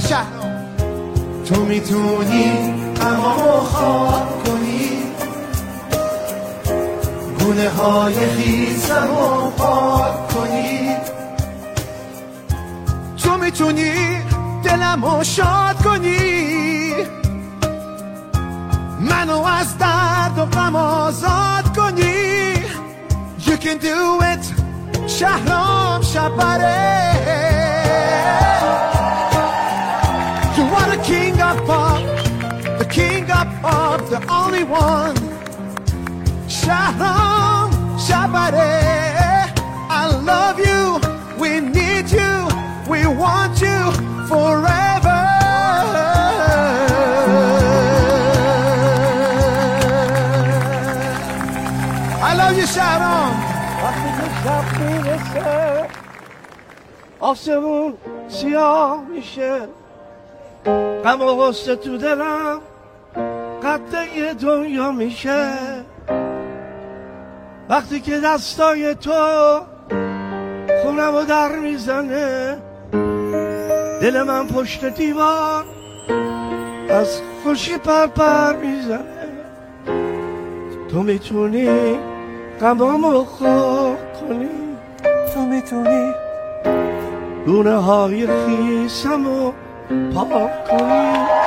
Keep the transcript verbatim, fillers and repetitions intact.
شهرام تو میتونی غمامو خواب کنی، گونه های خیسمو پاک کنی، تو میتونی دلمو شاد کنی، منو از درد و غم آزاد کنی. You can do it شهرام شبره. You are the king of pop, the king of pop, the only one. شهرام شبره. I love you, we need you, we want you forever. I love you شهرام. وقتی که شب میرسه آسمون سیاه میشه، غم و غصه تو دلم قطعه دنیا میشه. وقتی که دستای تو خونم رو در میزنه، دل من پشت دیوار از خوشی پر پر میزنه. تو میتونی غمامو خواب کنی، تو میتونی گونه های خیسمو پاک کنی.